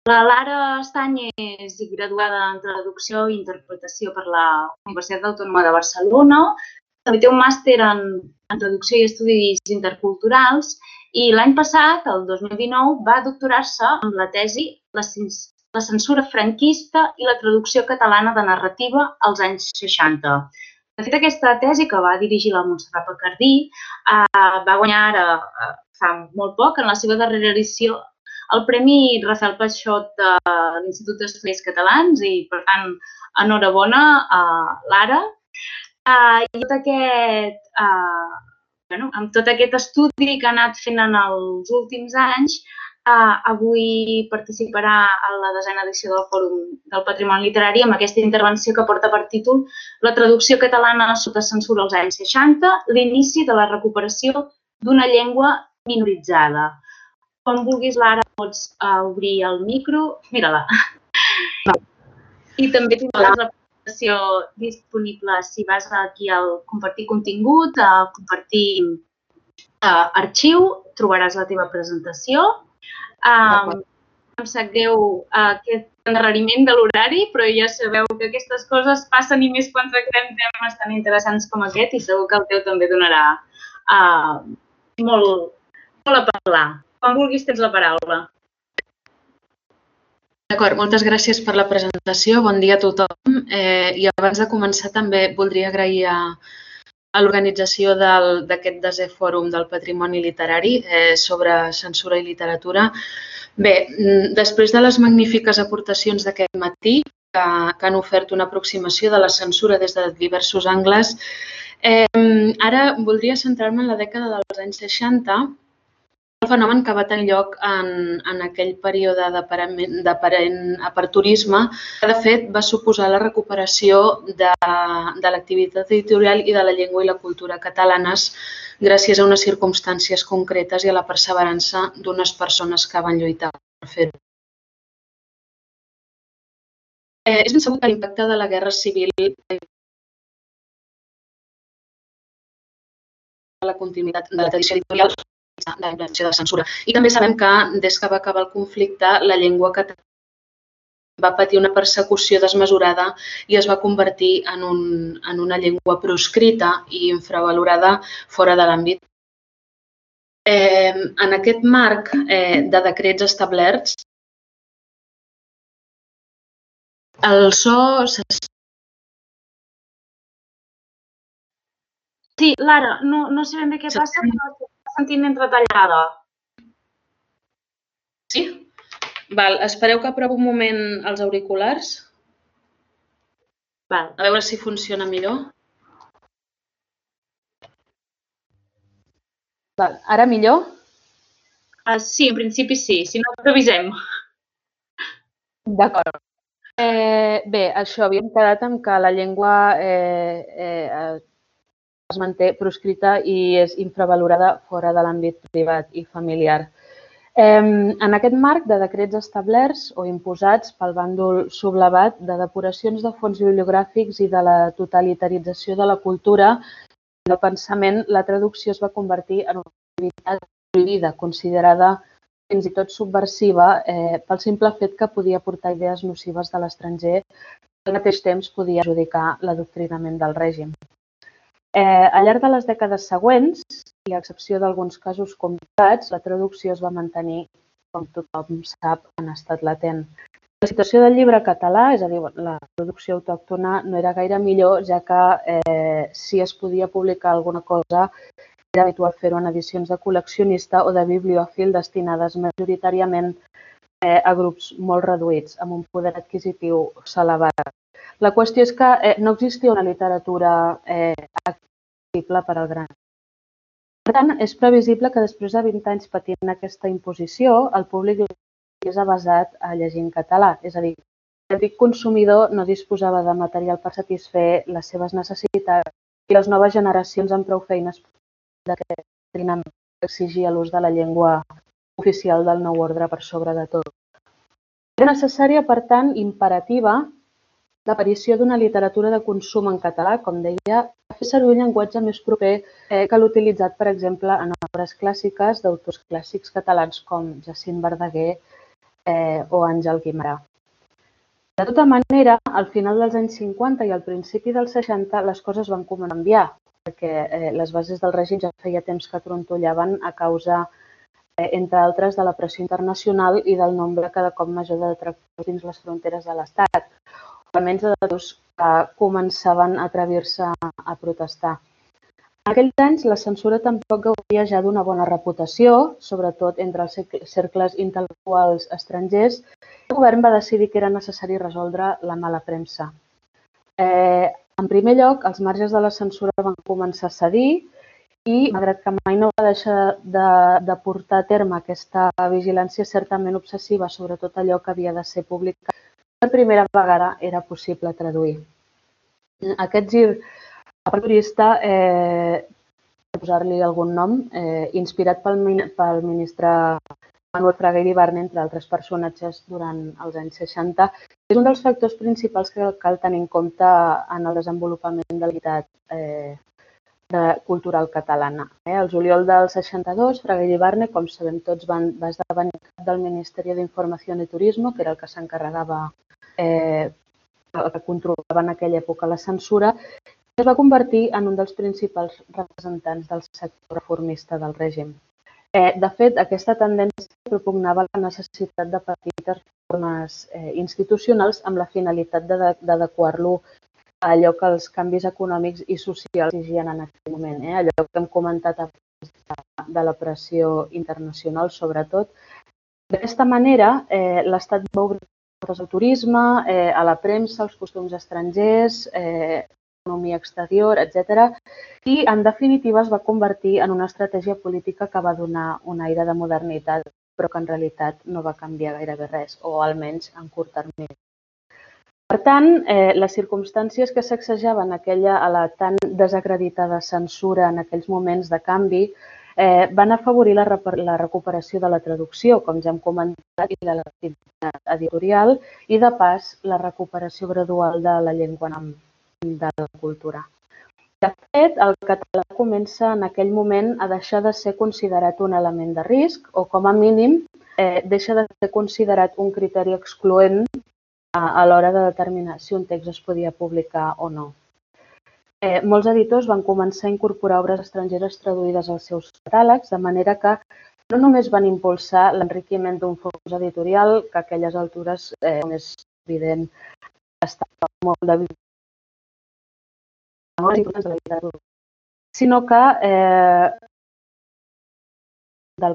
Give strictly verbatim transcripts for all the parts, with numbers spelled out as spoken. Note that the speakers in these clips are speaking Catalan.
La Lara Estany és graduada en Traducció i Interpretació per la Universitat Autònoma de Barcelona. També té un màster en, en Traducció i Estudis Interculturals i l'any passat, el dos mil dinou, va doctorar-se amb la tesi La, la censura franquista i la traducció catalana de narrativa als anys seixanta. De fet, aquesta tesi, que va dirigir la Montserrat Pacardí, eh, va guanyar ara, eh, fa molt poc, en la seva darrera edició, el Premi Rafael Paixot de l'Institut d'Estudis Catalans i, per tant, enhorabona a Lara. Uh, i tot aquest, uh, bueno, amb tot aquest estudi que ha anat fent en els últims anys, uh, avui participarà a la desena edició del Fòrum del Patrimoni Literari amb aquesta intervenció que porta per títol La traducció catalana sota censura als anys seixanta, l'inici de la recuperació d'una llengua minoritzada. Quan vulguis, Lara, pots uh, obrir el micro. Mira-la. I també tindràs la presentació disponible si vas aquí al compartir contingut, a compartir uh, arxiu, trobaràs la teva presentació. Um, em sap greu uh, aquest endarreriment de l'horari, però ja sabeu que aquestes coses passen i més quan tractem temes tan interessants com aquest i segur que el teu també donarà uh, molt, molt a parlar. Quan vulguis tens la paraula. D'acord, moltes gràcies per la presentació. Bon dia a tothom. Eh, I abans de començar també voldria agrair a, a l'organització d'aquest desè fòrum del patrimoni literari eh, sobre censura i literatura. Bé, després de les magnífiques aportacions d'aquest matí, que, que han ofert una aproximació de la censura des de diversos angles, eh, ara voldria centrar-me en la dècada dels anys seixanta, el fenomen que va tenir lloc en, en aquell període d'aparent aperturisme, que de fet va suposar la recuperació de, de l'activitat editorial i de la llengua i la cultura catalanes gràcies a unes circumstàncies concretes i a la perseverança d'unes persones que van lluitar per fer-ho. Eh, és ben segur que l'impacte de la Guerra Civil la continuïtat de la tradició editorial de la implantació de la censura. I també sabem que des que va acabar el conflicte la llengua catalana va patir una persecució desmesurada i es va convertir en, un, en una llengua proscrita i infravalorada fora de l'àmbit. Eh, en aquest marc eh, de decrets establerts, el so... Sí, Lara, no, no sé ben bé què passa, però estic sentint entretallada. Sí? Val, espereu que provo un moment els auriculars. Val, a veure si funciona millor. Val, ara millor? Uh, sí, en principi sí, si no t'avisem. D'acord. Eh, bé, això, havíem quedat amb que la llengua eh, eh, es manté proscrita i és infravalorada fora de l'àmbit privat i familiar. Eh, en aquest marc de decrets establerts o imposats pel bàndol sublevat de depuracions de fons bibliogràfics i de la totalitarització de la cultura i del pensament, la traducció es va convertir en una activitat prohibida, considerada fins i tot subversiva eh, pel simple fet que podia portar idees nocives de l'estranger i al mateix temps podia adjudicar l'adoctrinament del règim. Eh, al llarg de les dècades següents, i a excepció d'alguns casos complicats, la traducció es va mantenir, com tothom sap, en estat latent. La situació del llibre català, és a dir, la traducció autòctona, no era gaire millor, ja que eh, si es podia publicar alguna cosa, era habitual fer-ho en edicions de col·leccionista o de bibliòfil destinades majoritàriament eh, a grups molt reduïts, amb un poder adquisitiu elevat. La qüestió és que eh, no existia una literatura eh, accessible per al gran. Per tant, és previsible que després de vint anys patint aquesta imposició, el públic és avasat a llegir en català. És a dir, l'antic consumidor no disposava de material per satisfer les seves necessitats i les noves generacions amb prou feines d'aquest adoctrinament que exigia l'ús de la llengua oficial del nou ordre per sobre de tot. Era necessària, per tant, imperativa, l'aparició d'una literatura de consum en català, com deia, a fer servir un llenguatge més proper eh, que l'utilitzat, per exemple, en obres clàssiques d'autors clàssics catalans com Jacint Verdaguer eh, o Àngel Guimerà. De tota manera, al final dels anys cinquanta i al principi dels seixanta les coses van començar a canviar, perquè eh, les bases del règim ja feia temps que trontollaven a causa, eh, entre altres, de la pressió internacional i del nombre cada cop major de detractors dins les fronteres de l'Estat, o almenys de detractors que començaven a atrevir-se a protestar. En aquells anys, la censura tampoc gaudia ja d'una bona reputació, sobretot entre els cercles intel·lectuals estrangers, i el govern va decidir que era necessari resoldre la mala premsa. Eh, en primer lloc, els marges de la censura van començar a cedir i, malgrat que mai no va deixar de, de portar a terme aquesta vigilància certament obsessiva sobre tot allò que havia de ser publicat, per primera vegada era possible traduir. Aquest gir periodista, eh, per posar-li algun nom, eh, inspirat pel, pel ministre Manuel Fraga Iribarne, entre altres personatges durant els anys seixanta, és un dels factors principals que cal tenir en compte en el desenvolupament de l'identitat eh, cultural catalana. Eh, el juliol del seixanta-dos, Fraga Iribarne, com sabem tots, van, va esdevenir cap del Ministeri d'Informació i Turisme, que era el que s'encarregava, eh, el que controlava en aquella època la censura, es va convertir en un dels principals representants del sector reformista del règim. Eh, de fet, aquesta tendència propugnava la necessitat de petites reformes eh, institucionals amb la finalitat d'adequar-lo a allò que els canvis econòmics i socials exigien en aquell moment, eh? Allò que hem comentat abans de la pressió internacional, sobretot. D'aquesta manera, eh, l'Estat va obrir portes al turisme, eh, a la premsa, als costums estrangers, eh, economia exterior, etcètera. I, en definitiva, es va convertir en una estratègia política que va donar un aire de modernitat, però que en realitat no va canviar gairebé res, o almenys en curt termini. Per tant, eh, les circumstàncies que sacsejaven aquella a la tan desacreditada censura en aquells moments de canvi eh, van afavorir la, la recuperació de la traducció, com ja hem comentat, i de l'activitat editorial, i, de pas, la recuperació gradual de la llengua de la cultura. De fet, el català comença en aquell moment a deixar de ser considerat un element de risc o, com a mínim, eh, deixa de ser considerat un criteri excloent a, a l'hora de determinar si un text es podia publicar o no. Eh, molts editors van començar a incorporar obres estrangeres traduïdes als seus catàlegs, de manera que no només van impulsar l'enriquiment d'un fons editorial, que a aquelles altures, eh, com és evident, estava molt de molt importants de la literatura, sinó que eh, del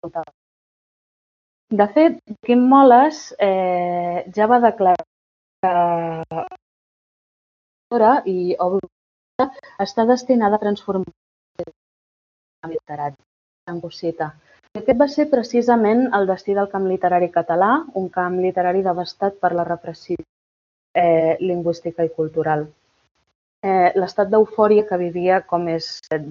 De fet, Quim Moles eh, ja va declarar que l'obra i obra està destinada a transformar el camp literari, tanco cita. Aquest va ser precisament el destí del camp literari català, un camp literari devastat per la repressió eh, lingüística i cultural. Eh, l'estat d'eufòria que vivia, com és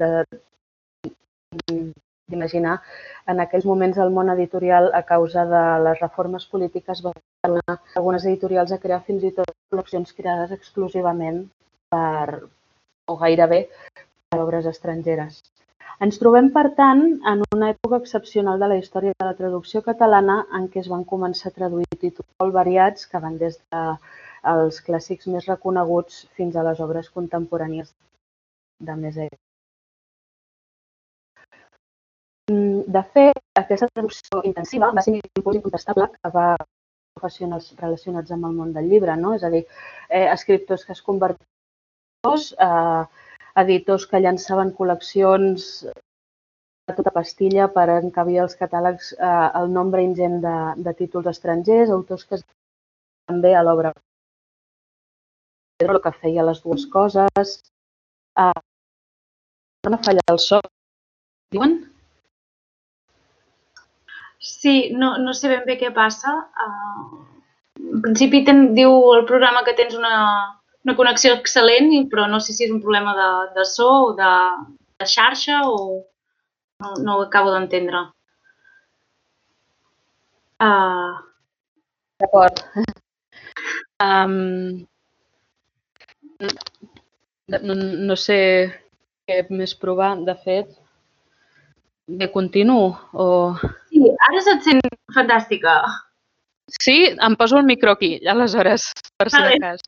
d'imaginar, en aquells moments el món editorial, a causa de les reformes polítiques, va donar algunes editorials a crear fins i tot col·leccions creades exclusivament per, o gairebé, per obres estrangeres. Ens trobem, per tant, en una època excepcional de la història de la traducció catalana en què es van començar a traduir títols molt variats que van des de els clàssics més reconeguts fins a les obres contemporànies de més època. De fet, aquesta traducció intensiva va ser un impuls incontestable que va professionals relacionats amb el món del llibre, no? És a dir, eh, escriptors que es convertien en editors, eh, editors que llançaven col·leccions de tota pastilla per encabir als catàlegs eh, el nombre ingent de, de títols estrangers, autors que es també a l'obra Pedro, que feia les dues coses. Ah, no falla el so. Diuen? Sí, no, no sé ben bé què passa. Uh, en principi ten, diu el programa que tens una, una connexió excel·lent, però no sé si és un problema de, de so o de, de xarxa o no, no ho acabo d'entendre. Uh... D'acord. Um, no, no sé què més provar, de fet. Bé, continuo? O... Sí, ara se't sent fantàstica. Sí, em poso el micro aquí, aleshores, per si de cas.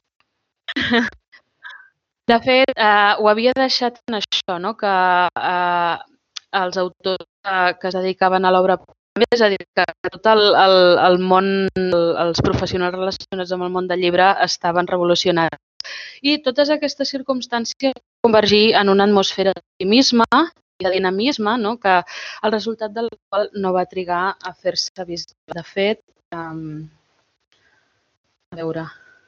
De fet, eh, ho havia deixat en això, no? Que eh, els autors eh, que es dedicaven a l'obra, és a dir, que tot el, el, el món, els professionals relacionats amb el món del llibre estaven revolucionats. I totes aquestes circumstàncies convergir en una atmosfera d'optimisme i de dinamisme, no? Que el resultat del qual no va trigar a fer-se visible. De fet, um, a veure...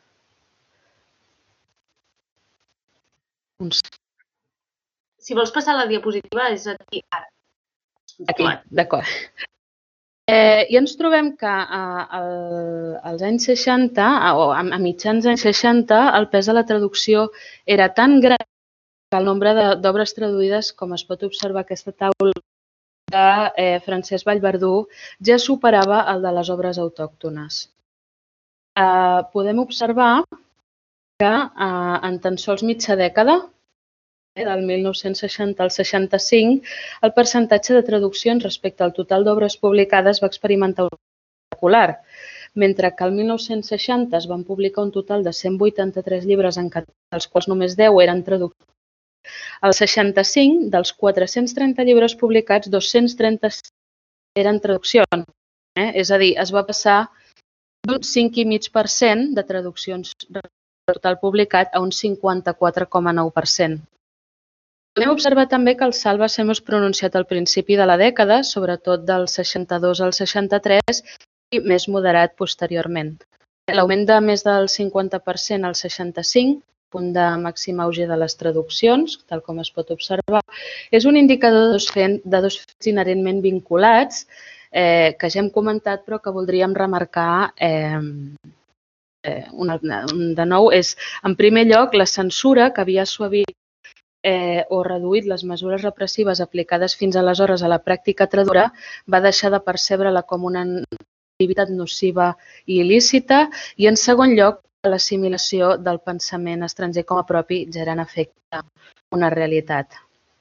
Uns... Si vols passar la diapositiva, és aquí, ara. Aquí, d'acord. Eh, I ens trobem que eh, el, als anys seixanta, o a, a mitjans anys seixanta, el pes de la traducció era tan gran que el nombre d'obres traduïdes, com es pot observar aquesta taula de eh, Francesc Vallverdú, ja superava el de les obres autòctones. Eh, podem observar que eh, en tan sols mitja dècada, eh, del mil nou-cents seixanta al seixanta-cinc, el percentatge de traduccions respecte al total d'obres publicades va experimentar un espectacular, mentre que al mil nou-cents seixanta es van publicar un total de cent vuitanta-tres llibres en català, dels quals només deu eren traduccions. Al seixanta-cinc, dels quatre-cents trenta llibres publicats, dos-cents trenta-sis eren traduccions. Eh? És a dir, es va passar d'un cinc coma cinc per cent de traduccions total publicat a un cinquanta-quatre coma nou per cent. Podem observar també que el salt va ser més pronunciat al principi de la dècada, sobretot del seixanta-dos al seixanta-tres, i més moderat posteriorment. L'augment de més del cinquanta per cent al seixanta-cinc, punt de màxim auge de les traduccions, tal com es pot observar, és un indicador de dos fets, de dos fets inherentment vinculats, eh, que ja hem comentat però que voldríem remarcar eh, eh, una, de nou. És, en primer lloc, la censura que havia suavit Eh, o reduït les mesures repressives aplicades fins aleshores a la pràctica traductora, va deixar de percebre-la com una activitat nociva i il·lícita, i en segon lloc, l'assimilació del pensament estranger com a propi ja era en efecte una realitat.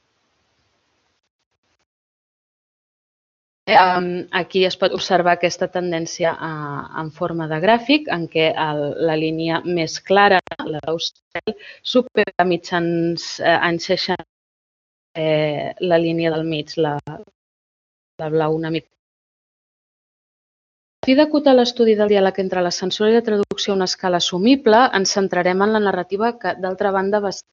Aquí es pot observar aquesta tendència en forma de gràfic, en què la línia més clara, la blau cel, supera a mitjans anys seixanta la línia del mig, la blau una mica. A fi d'acotar l'estudi del diàleg entre la censura i la traducció a una escala assumible, ens centrarem en la narrativa que, d'altra banda, va ser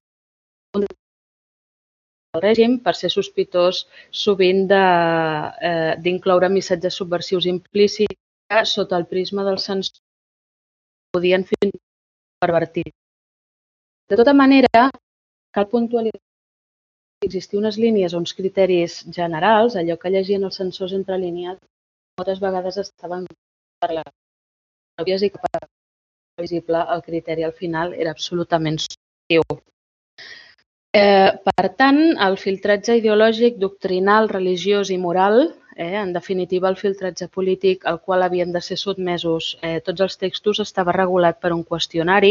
el règim per ser sospitós sovint d'incloure missatges subversius implícits que, sota el prisma del censor, podien fins i tot pervertir. De tota manera, cal puntualitzar que existien unes línies o uns criteris generals, allò que llegien els censors entre línies, moltes vegades estaven per les òbvies i que per visible el criteri al final era absolutament subjectiu. Eh, per tant, el filtratge ideològic, doctrinal, religiós i moral, eh, en definitiva el filtratge polític al qual havien de ser sotmesos eh, tots els textos, estava regulat per un qüestionari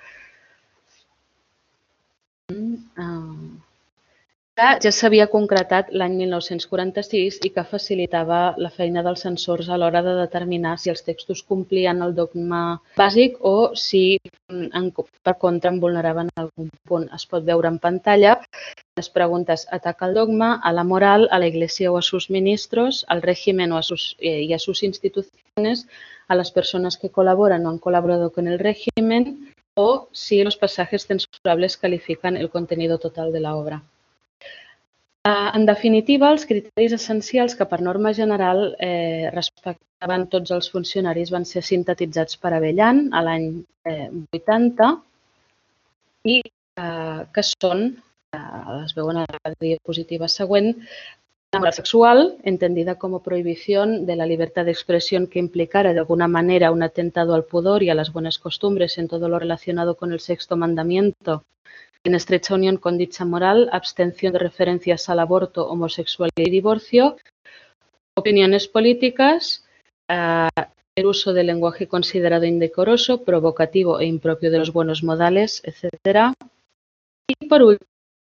que ja s'havia concretat l'any mil nou-cents quaranta-sis i que facilitava la feina dels censors a l'hora de determinar si els textos complien el dogma bàsic o si, per contra, en vulneraven algun punt. Es pot veure en pantalla les preguntes: ¿ataca el dogma, a la moral, a la Iglesia o a sus ministros, al régimen o a sus, eh, y a sus instituciones, a las personas que colaboran o han colaborado con el régimen, o si los pasajes censurables califican el contenido total de la obra? En definitiva, els criteris essencials que per norma general eh, respectaven tots els funcionaris van ser sintetitzats per Abellan a l'any eh, vuitanta i eh, que són, eh, es veuen a la diapositiva següent, la moral sexual, entendida como prohibición de la libertad de expresión que implicara de alguna manera un atentado al pudor y a las buenas costumbres en todo lo relacionado con el sexto mandamiento, en estrecha unión con dicha moral, abstención de referencias al aborto, homosexualidad y divorcio, opiniones políticas, eh, el uso del lenguaje considerado indecoroso, provocativo e impropio de los buenos modales, etcétera. Y por último,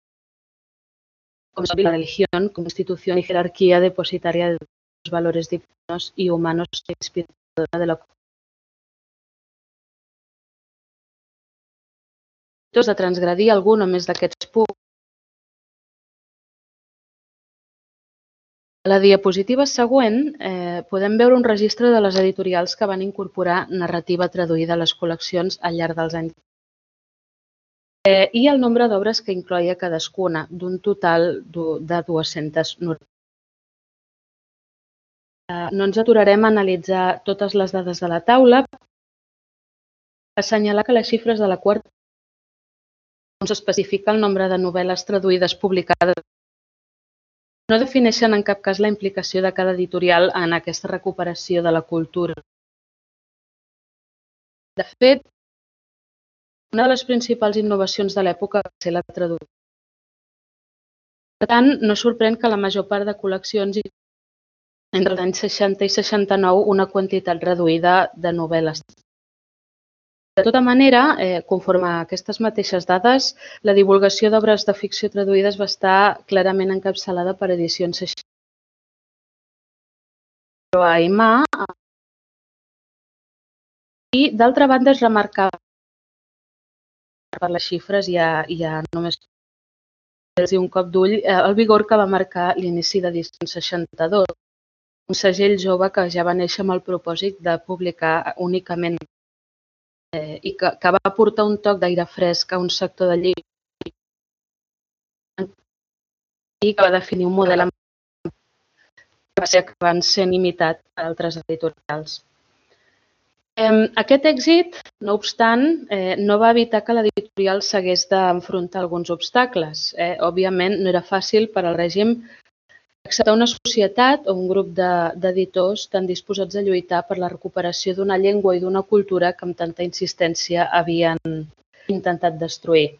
como la religión como institución y jerarquía depositaria de los valores divinos y humanos e inspiradora de la de transgredir algun o més d'aquests punts. A la diapositiva següent eh, podem veure un registre de les editorials que van incorporar narrativa traduïda a les col·leccions al llarg dels anys eh, i el nombre d'obres que incloïa cadascuna, d'un total de dues-centes noranta. Eh, no ens aturarem a analitzar totes les dades de la taula, assenyalar que les xifres de la quarta on s'especifica el nombre de novel·les traduïdes publicades no defineixen en cap cas la implicació de cada editorial en aquesta recuperació de la cultura. De fet, una de les principals innovacions de l'època va ser la traducció. Per tant, no sorprèn que la major part de col·leccions entre els anys seixanta i seixanta-nou una quantitat reduïda de novel·les. De tota manera, eh, conforme a aquestes mateixes dades, la divulgació d'obres de ficció traduïdes va estar clarament encapçalada per edicions seixanta. Però a Aimar, i d'altra banda es remarcava per les xifres ja, ja només dir un cop d'ull eh, el vigor que va marcar l'inici d'edicions seixanta-dos, un segell jove que ja va néixer amb el propòsit de publicar únicament eh, i que, que va aportar un toc d'aire fresc a un sector de llibre i que va definir un model que va ser acabant sent imitat per altres editorials. Eh, aquest èxit, no obstant, eh, no va evitar que l'editorial s'hagués d'enfrontar alguns obstacles. Eh, òbviament, no era fàcil per al règim acceptar una societat o un grup d'editors tan disposats a lluitar per la recuperació d'una llengua i d'una cultura que amb tanta insistència havien intentat destruir.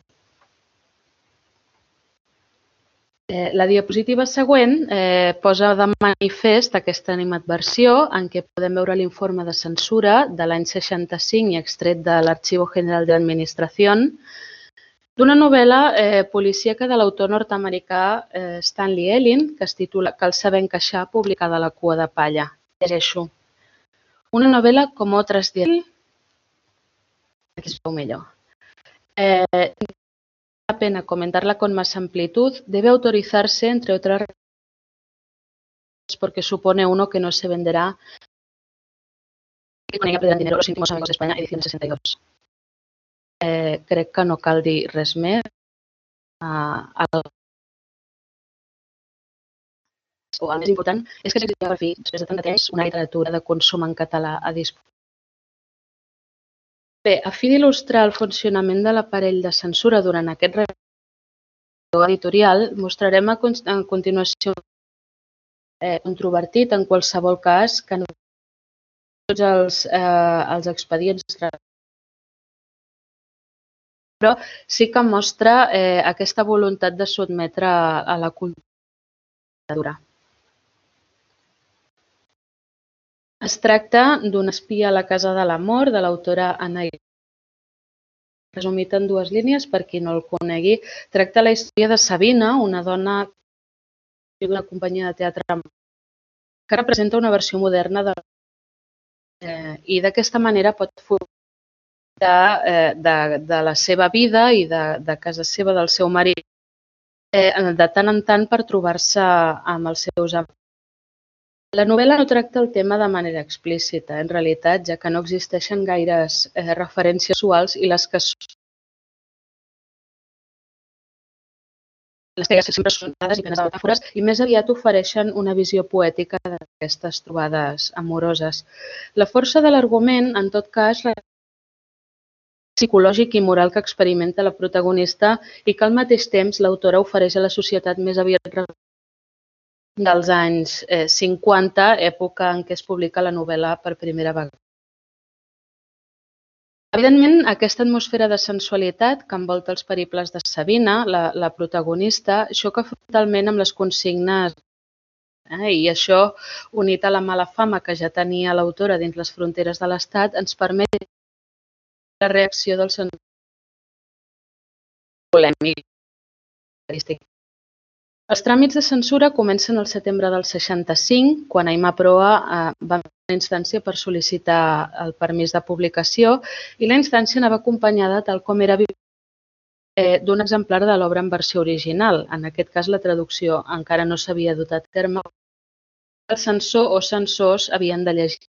Eh, la diapositiva següent eh, posa de manifest aquesta animadversió en què podem veure l'informe de censura de l'any seixanta-cinc i extret de l'Archivo General de l'Administración d'una novel·la eh, policíaca de l'autor nord-americà eh, Stanley Ellin, que es titula Cal saber encaixar, publicada a la Cua de Palla. Llegeixo. Una novel·la com otras diez. Aquí es veu millor. Eh, la pena comentarla con más amplitud, debe autorizarse, entre otras razones, porque supone uno que no se venderá y con ella perderán dinero los íntimos amigos de España, edición seixanta i dos. Eh, crec que no cal dir res més. Uh, el... o el més important és que s'exigeix per fi, després de tant de temps, una literatura de consum en català a disposició. Bé, a fi d'il·lustrar el funcionament de l'aparell de censura durant aquest revisió editorial, mostrarem a, a continuació eh, controvertit en qualsevol cas que no tots els, eh, els expedients, però sí que mostra eh, aquesta voluntat de sotmetre a, a la cultura. Es tracta d'un espia a la casa de l'amor de l'autora Anna Irigoyen. Resumit en dues línies, per qui no el conegui, tracta la història de Sabina, una dona d'una companyia de teatre que representa una versió moderna de eh, i d'aquesta manera pot fugir de, eh, de, de la seva vida i de, de casa seva, del seu marit, eh, de tant en tant per trobar-se amb els seus amics. La novel·la no tracta el tema de manera explícita, en realitat, ja que no existeixen gaires eh, referències sexuals i les que les que sempre són dades i plenes de metàfores i més aviat ofereixen una visió poètica d'aquestes trobades amoroses. La força de l'argument, en tot cas, psicològic i moral que experimenta la protagonista i que al mateix temps l'autora ofereix a la societat més aviat dels anys eh, cinquanta, època en què es publica la novel·la per primera vegada. Evidentment, aquesta atmosfera de sensualitat que envolta els periples de Sabina, la, la protagonista, xoca frontalment amb les consignes eh, i això, unit a la mala fama que ja tenia l'autora dins les fronteres de l'Estat, ens permet la reacció del censor polèmic. Els tràmits de censura comencen al setembre del seixanta-cinc, quan Aimar Proa eh, va fer una instància per sol·licitar el permís de publicació i la instància anava acompanyada, tal com era habitual, d'un exemplar de l'obra en versió original. En aquest cas, la traducció encara no s'havia dut a terme. El censor o censors havien de llegir.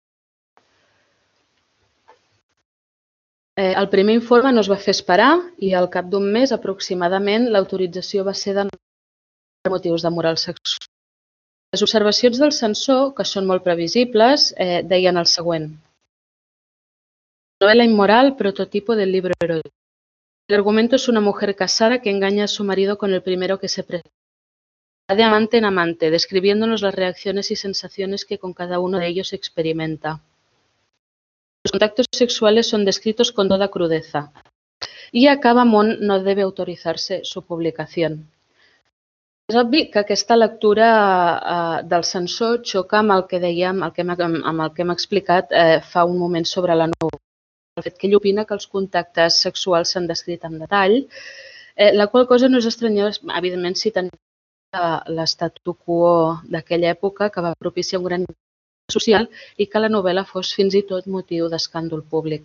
El primer informe no es va fer esperar i al cap d'un mes aproximadament l'autorització va ser de per motius de moral sexual. Les observacions del censor, que són molt previsibles, eh, deien el següent. Novela inmoral, prototipo del libro erótico. El argumento es una mujer casada que engaña a su marido con el primero que se presenta. Va de amante en amante, describiéndonos las reacciones y sensaciones que con cada uno de ellos experimenta. Los contactos sexuales son descritos con toda crudeza. Y a Cava Món no debe autorizarse su publicación. És obvi que aquesta lectura eh, del censor xoca amb el que dèiem, el que hem, amb el que hem explicat eh, fa un moment sobre la novel·la. El fet que ell opina que els contactes sexuals s'han descrit en detall, eh, la qual cosa no és estranya, evidentment, si tenim l'estatu quo d'aquella època que va propiciar un gran social i que la novel·la fos fins i tot motiu d'escàndol públic.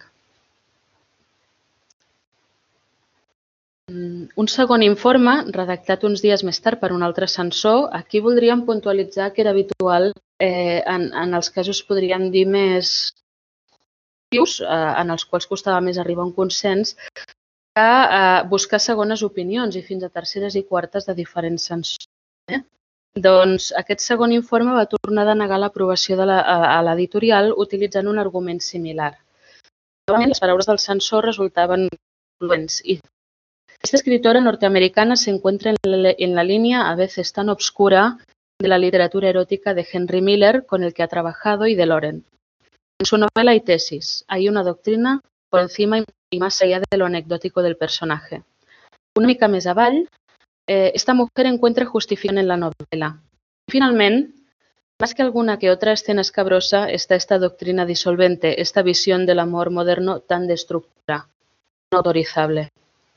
Un segon informe, redactat uns dies més tard per un altre censor, aquí voldríem puntualitzar que era habitual eh, en, en els casos, podríem dir, més eh, en els quals costava més arribar a un consens, que eh, buscar segones opinions i fins a terceres i quartes de diferents censors. Eh? Doncs aquest segon informe va tornar a denegar l'aprovació de la, a, a l'editorial utilitzant un argument similar. Novament, les paraules del censor resultaven influents i esta escritora norteamericana se encuentra en la, en la línea a veces tan obscura de la literatura erótica de Henry Miller, con el que ha trabajado, y de Loren. En su novela y tesis hay una doctrina por encima y más allá de lo anecdótico del personaje. Una mica més avall, eh, esta mujer encuentra justificación en la novela. Y finalmente, más que alguna que otra escena escabrosa, está esta doctrina disolvente, esta visión del amor moderno tan destructora, no autorizable.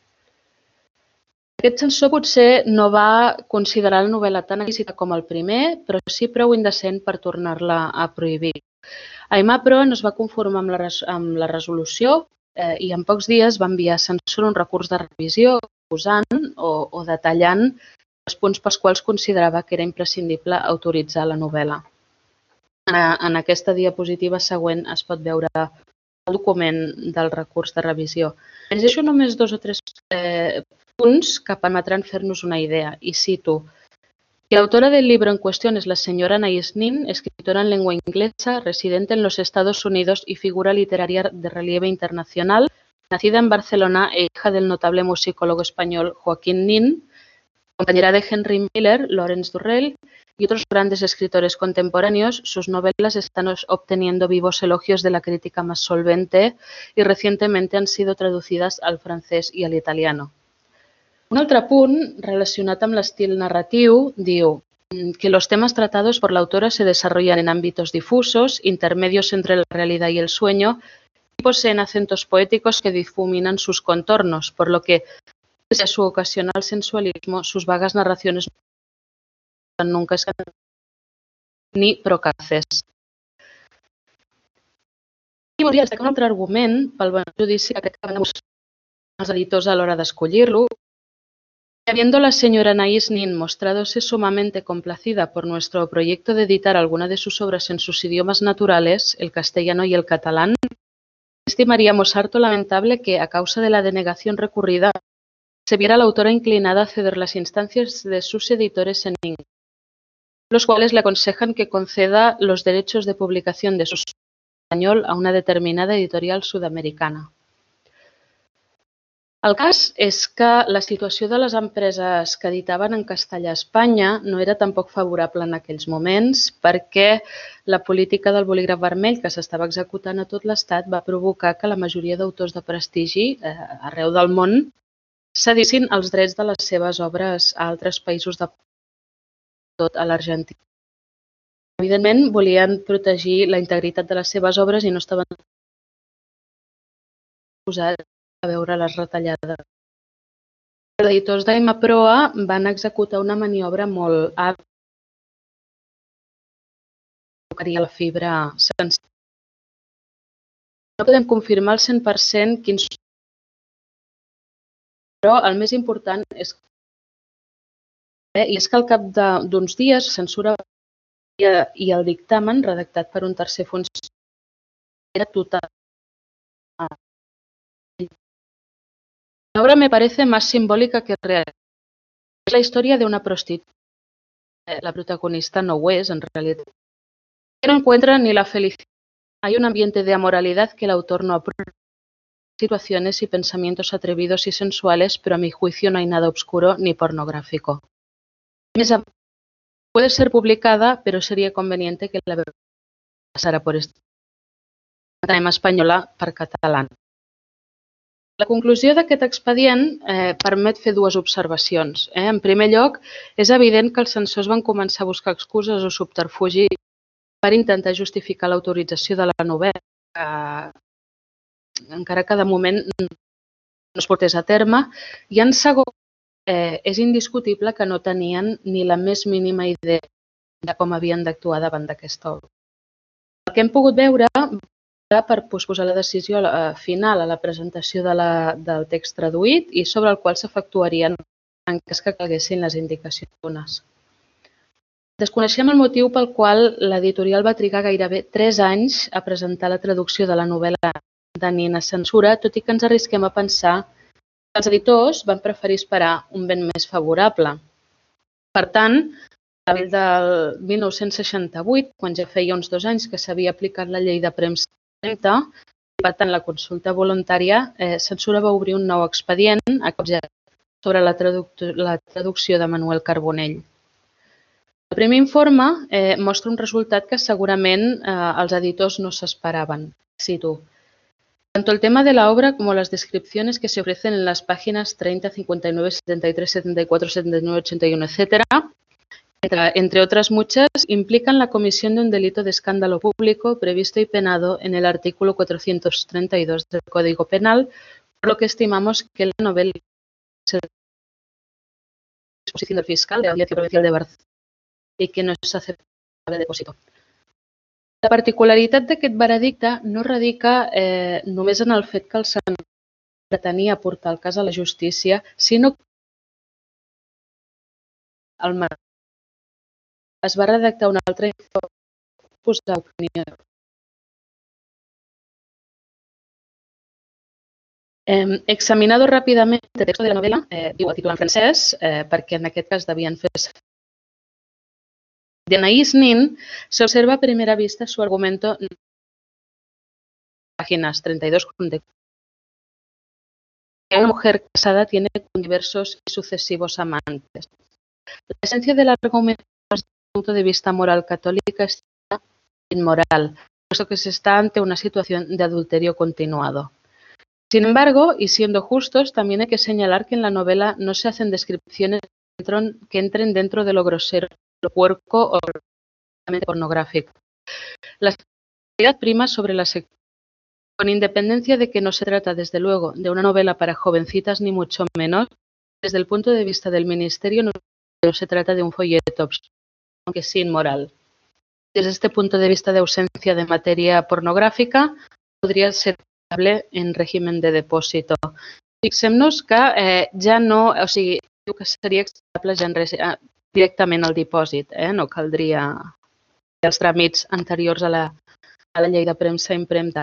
Aquest censor potser no va considerar la novel·la tan exquisita com el primer, però sí prou indecent per tornar-la a prohibir. Aimar, però, no es va conformar amb la, res amb la resolució eh, i en pocs dies va enviar a censor un recurs de revisió posant o, o detallant els punts pels quals considerava que era imprescindible autoritzar la novel·la. En, en aquesta diapositiva següent es pot veure el document del recurs de revisió. Ens deixo només dos o tres eh, punts que permetran fer-nos una idea, y cito. La autora del libro en cuestión es la señora Anais Nin, escritora en lengua inglesa, residente en los Estados Unidos y figura literaria de relieve internacional, nacida en Barcelona e hija del notable musicólogo español Joaquín Nin, compañera de Henry Miller, Lawrence Durrell y otros grandes escritores contemporáneos. Sus novelas están obteniendo vivos elogios de la crítica más solvente y recientemente han sido traducidas al francés y al italiano. Un altre punt, relacionat amb l'estil narratiu, diu que los temas tratados por la autora se desarrollan en ámbitos difusos, intermedios entre la realidad y el sueño, y poseen acentos poéticos que difuminan sus contornos, por lo que, pese a su ocasional sensualismo, sus vagas narraciones nunca es ni procaces. I voldria destacar un altre argument pel bon judici que crec que van demostrar els editors a l'hora d'escollir-lo. Habiendo la señora Anais Nin mostradose sumamente complacida por nuestro proyecto de editar alguna de sus obras en sus idiomas naturales, el castellano y el catalán, estimaríamos harto lamentable que, a causa de la denegación recurrida, se viera la autora inclinada a ceder las instancias de sus editores en inglés, los cuales le aconsejan que conceda los derechos de publicación de su español a una determinada editorial sudamericana. El cas és que la situació de les empreses que editaven en castellà a Espanya no era tampoc favorable en aquells moments perquè la política del bolígraf vermell que s'estava executant a tot l'Estat va provocar que la majoria d'autors de prestigi eh, arreu del món cedissin els drets de les seves obres a altres països de tot a l'Argentina. Evidentment, volien protegir la integritat de les seves obres i no estaven posats a veure les retallades. Els editors d'Aima Proa van executar una maniobra molt hàbil que tocaria la fibra sensible. No podem confirmar al cent per cent quins Però el més important és, eh, i és que al cap d'uns dies censura i el dictamen, redactat per un tercer funcionari, era total. La obra me parece más simbólica que real. Es la historia de una prostituta. La protagonista no ho es, en realidad. No encuentra ni la felicidad. Hay un ambiente de amoralidad que el autor no aprueba. Situaciones y pensamientos atrevidos y sensuales, pero a mi juicio no hay nada oscuro ni pornográfico. Puede ser publicada, pero sería conveniente que la pasara por esta Acadèmia Espanyola per català. La conclusió d'aquest expedient eh, permet fer dues observacions. Eh? En primer lloc, és evident que els censors van començar a buscar excuses o subterfugi per intentar justificar l'autorització de la novel·la, eh, encara que de moment no es portés a terme. I en segon, eh, és indiscutible que no tenien ni la més mínima idea de com havien d'actuar davant d'aquesta obra. El que hem pogut veure per posposar la decisió final a la presentació de la, del text traduït i sobre el qual s'efectuarien en cas que calguessin les indicacions dones. Desconeixem el motiu pel qual l'editorial va trigar gairebé tres anys a presentar la traducció de la novel·la de Nina Censura, tot i que ens arrisquem a pensar que els editors van preferir esperar un vent més favorable. Per tant, a l'abril del mil nou-cents seixanta-vuit, quan ja feia uns dos anys que s'havia aplicat la llei de premsa, i per tant la consulta voluntària, eh, Censura va obrir un nou expedient a cop zero sobre la, traduc la traducció de Manuel Carbonell. El primer informe eh, mostra un resultat que segurament eh, els editors no s'esperaven. Cito: tanto el tema de la obra como las descripciones que se ofrecen en las páginas treinta, cincuenta y nueve, setenta y tres, setenta y cuatro, setenta y nueve, ochenta y uno, etcétera, entre otras muchas, implican la comisión de un delito de escándalo público previsto y penado en el artículo cuatrocientos treinta y dos del Código Penal, por lo que estimamos que la novela es a disposición del fiscal de la Audiencia Provincial de Barcelona y que no es aceptable depósito. La particularitat d'aquest veredicte no radica eh, només en el fet que el senador pretenia portar el cas a la justícia, sinó que el mercat es va redactar un altre informe per posar opinió. Eh, examinado rápidamente el texto de la novela, eh, diu el títol en francès, eh, perquè en aquest cas devien fer de Anaïs Nin, se observa a primera vista su argumento en páginas treinta y dos que una mujer casada tiene con diversos y sucesivos amantes. La esencia del argumento desde el punto de vista moral católica es inmoral, puesto que se está ante una situación de adulterio continuado. Sin embargo, y siendo justos, también hay que señalar que en la novela no se hacen descripciones que entren dentro de lo grosero, lo puerco o pornográfico. La sexualidad prima sobre la sexualidad, con independencia de que no se trata, desde luego, de una novela para jovencitas ni mucho menos. Desde el punto de vista del Ministerio, no se trata de un folleto, aunque sí inmoral. Desde este punto de vista de ausencia de materia pornográfica, podría ser aplicable en régimen de depósito. Fixem-nos que eh, ja no, o sigui, diu que seria acceptable ja en res, eh, directament al dipòsit, eh? No caldria els tràmits anteriors a la, a la llei de premsa impremta.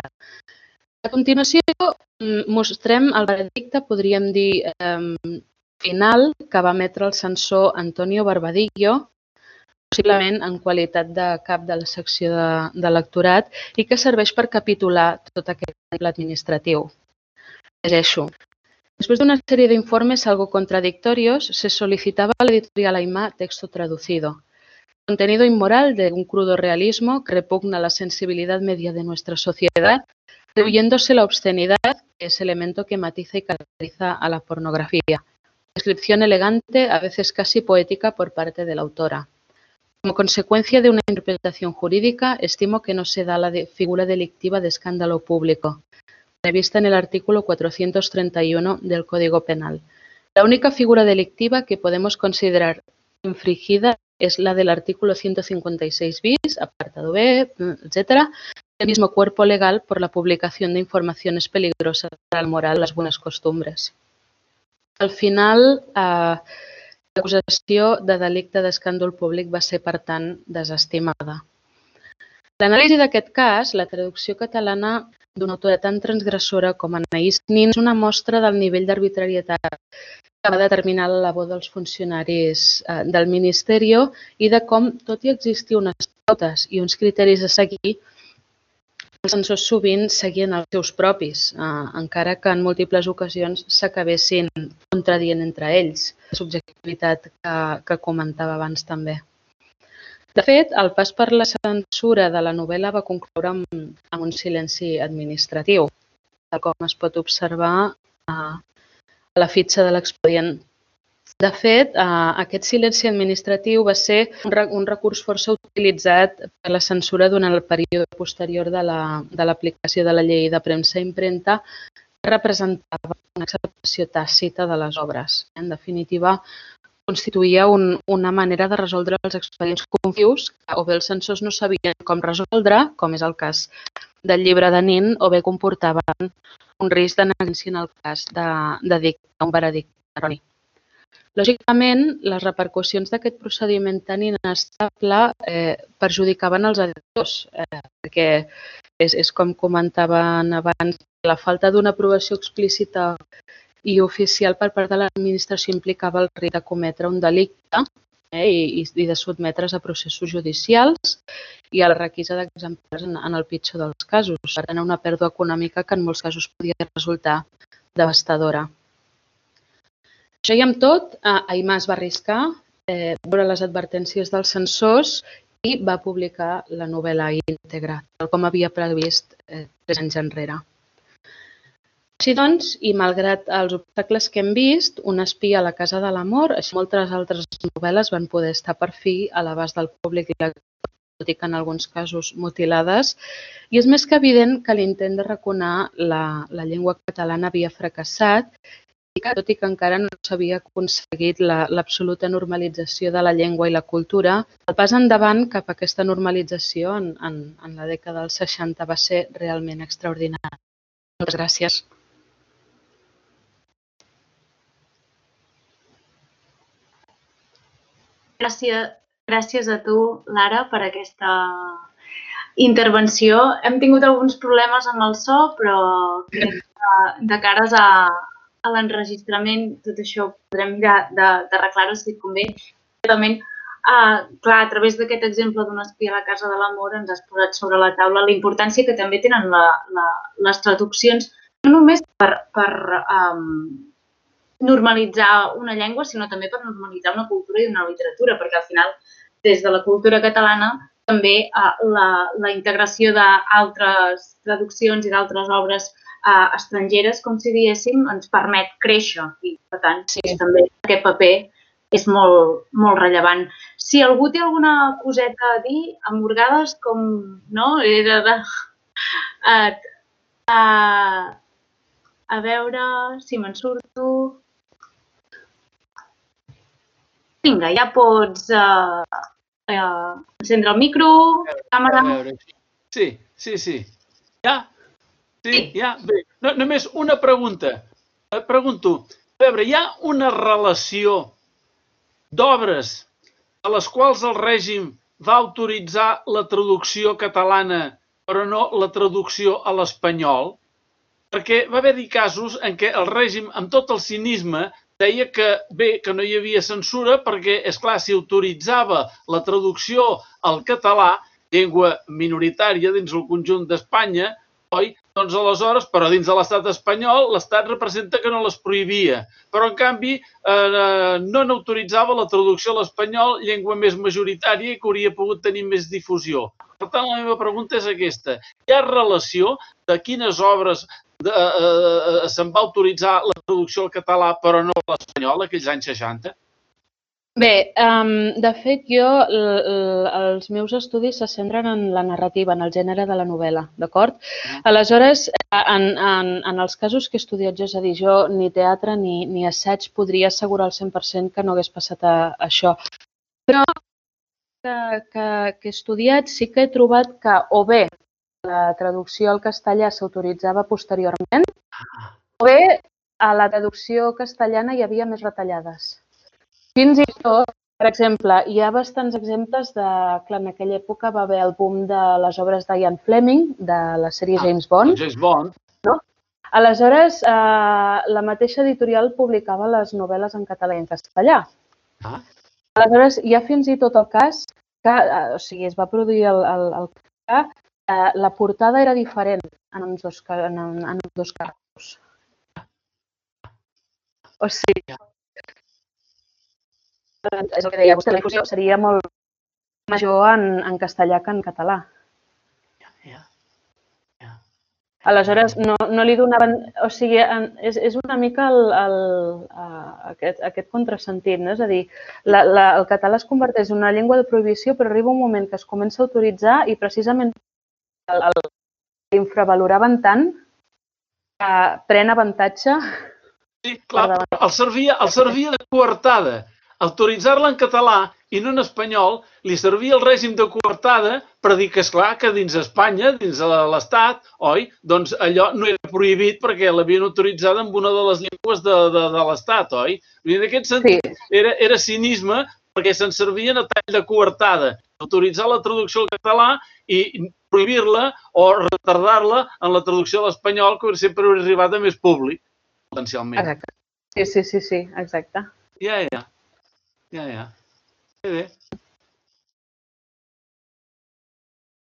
A continuació, mostrem el veredicte, podríem dir, eh, final que va emetre el censor Antonio Barbadillo, possiblement en qualitat de cap de la secció de, de lectorat, i que serveix per capitular tot aquest article administratiu. Llegeixo. Después de una serie de informes algo contradictorios, se solicitaba a la editorial Aimá texto traducido. Contenido inmoral de un crudo realismo que repugna la sensibilidad media de nuestra sociedad, atribuyéndose la obscenidad, que es elemento que matiza y caracteriza a la pornografía. Descripción elegante, a veces casi poética, por parte de la autora. Como consecuencia de una interpretación jurídica, estimo que no se da la de figura delictiva de escándalo público, prevista en el artículo cuatrocientos treinta y uno del Código Penal. La única figura delictiva que podemos considerar infringida es la del artículo ciento cincuenta y seis bis, apartado B, etcétera, del mismo cuerpo legal por la publicación de informaciones peligrosas para la moral y las buenas costumbres. Al final, eh, l'acusació de delicte d'escàndol públic va ser, per tant, desestimada. L'anàlisi d'aquest cas, la traducció catalana d'una autora tan transgressora com Anaïs Nin és una mostra del nivell d'arbitrarietat que va determinar la labor dels funcionaris eh, del Ministeri i de com, tot i existir unes pautes i uns criteris a seguir, els censors sovint seguien els seus propis, eh, encara que en múltiples ocasions s'acabessin contradient entre ells, la subjectivitat que, que comentava abans també. De fet, el pas per la censura de la novel·la va concloure amb, amb un silenci administratiu, tal com es pot observar eh, a la fitxa de l'expedient. De fet, eh, aquest silenci administratiu va ser un, un recurs força utilitzat per la censura durant el període posterior de l'aplicació la, de, de la llei de premsa i impremta, que representava una acceptació tàcita de les obres. En definitiva, constituïa un, una manera de resoldre els expedients confusos que o bé els censors no sabien com resoldre, com és el cas del llibre de Nin, o bé comportaven un risc de negligència en el cas de, de dictar un veredicte erroni. Lògicament, les repercussions d'aquest procediment tan inestable eh, perjudicaven els editors, eh, perquè és, és com comentaven abans, la falta d'una aprovació explícita i oficial per part de l'administració implicava el risc de cometre un delicte eh, i, i de sotmetre's a processos judicials i a la requisa d'exemplars en, en el pitjor dels casos, per tant una pèrdua econòmica que en molts casos podia resultar devastadora. Això i amb tot, Aimar es va arriscar eh, a veure les advertències dels censors i va publicar la novel·la íntegra, tal com havia previst eh, tres anys enrere. Així doncs, i malgrat els obstacles que hem vist, Un espia a la casa de l'amor, així moltes altres novel·les van poder estar per fi a l'abast del públic, tot i que en alguns casos mutilades, i és més que evident que l'intent de raconar la, la llengua catalana havia fracassat, i que, tot i que encara no s'havia aconseguit l'absoluta normalització de la llengua i la cultura, el pas endavant cap a aquesta normalització en, en, en la dècada dels seixanta va ser realment extraordinari. Moltes gràcies. Gràcies, gràcies a tu, Lara, per aquesta intervenció. Hem tingut alguns problemes amb el so, però crec que de cares a, a l'enregistrament tot això podrem mirar d'arreglar-ho si et convé. Realment, uh, clar, a través d'aquest exemple d'un espia a la casa de l'amor ens has posat sobre la taula la importància que també tenen la, la, les traduccions, no només per, per um, normalitzar una llengua, sinó també per normalitzar una cultura i una literatura, perquè al final, des de la cultura catalana, també uh, la, la integració d'altres traduccions i d'altres obres uh, estrangeres, com si diguéssim, ens permet créixer. I, per tant, sí, també aquest paper és molt, molt rellevant. Si algú té alguna coseta a dir, amb Morgades, com, no? Era de... Uh, uh, a veure si me'n surto... Vinga, ja pots uh, uh, encendre el micro, càmera... Sí, sí, sí. Ja? Sí, ja? Bé, no, només una pregunta. Et pregunto, a veure, hi ha una relació d'obres a les quals el règim va autoritzar la traducció catalana però no la traducció a l'espanyol? Perquè va haver-hi casos en què el règim, amb tot el cinisme, deia que bé, que no hi havia censura perquè, és clar, si autoritzava la traducció al català, llengua minoritària dins el conjunt d'Espanya, oi? Doncs aleshores, però dins de l'estat espanyol, l'estat representa que no les prohibia. Però, en canvi, eh, no n'autoritzava la traducció a l'espanyol, llengua més majoritària i que hauria pogut tenir més difusió. Per tant, la meva pregunta és aquesta. Hi ha relació de quines obres de, eh, se'n va autoritzar la traducció al català però no a l'espanyol, aquells anys seixanta? Bé, um, de fet, jo, l, l, els meus estudis se centren en la narrativa, en el gènere de la novel·la, d'acord? Uh-huh. Aleshores, en, en, en els casos que he estudiat jo, és a dir, jo ni teatre ni, ni assaig podria assegurar al cent per cent que no hagués passat a, a això. Però que, que, que he estudiat sí que he trobat que o bé la traducció al castellà s'autoritzava posteriorment, o bé a la traducció castellana hi havia més retallades. Fins i tot, per exemple, hi ha bastants exemples de que en aquella època va haver el boom de les obres d'Ian Fleming, de la sèrie James Bond. James Bond. No? Aleshores, eh, la mateixa editorial publicava les novel·les en català i en castellà. Ah. Aleshores, hi ha fins i tot el cas que, eh, o sigui, es va produir el, el, el que eh, la portada era diferent en uns dos, en, en uns dos casos. O sigui, és el que deia vostè, la difusió seria molt major en, en castellà que en català. Ja, ja. Aleshores, no, no li donaven... O sigui, és, és una mica el, el, aquest, aquest contrasentit, no? És a dir, la, la, el català es converteix en una llengua de prohibició, però arriba un moment que es comença a autoritzar i precisament el, el infravaloraven tant que pren avantatge. Sí, clar, el servia, el servia de coartada. Autoritzar-la en català i no en espanyol li servia el règim de coartada per dir que, esclar, que dins Espanya, dins l'Estat, oi, doncs allò no era prohibit perquè l'havien autoritzada en una de les llengües de, de, de l'Estat, oi? I en aquest sentit sí. era, era cinisme perquè se'n servien a tall de coartada, autoritzar la traducció al català i prohibir-la o retardar-la en la traducció a l'espanyol que sempre hauria arribat a més públic, potencialment. Exacte. Sí, sí, sí, sí, exacte. Ja, ja. Ja, ja. Bé, bé.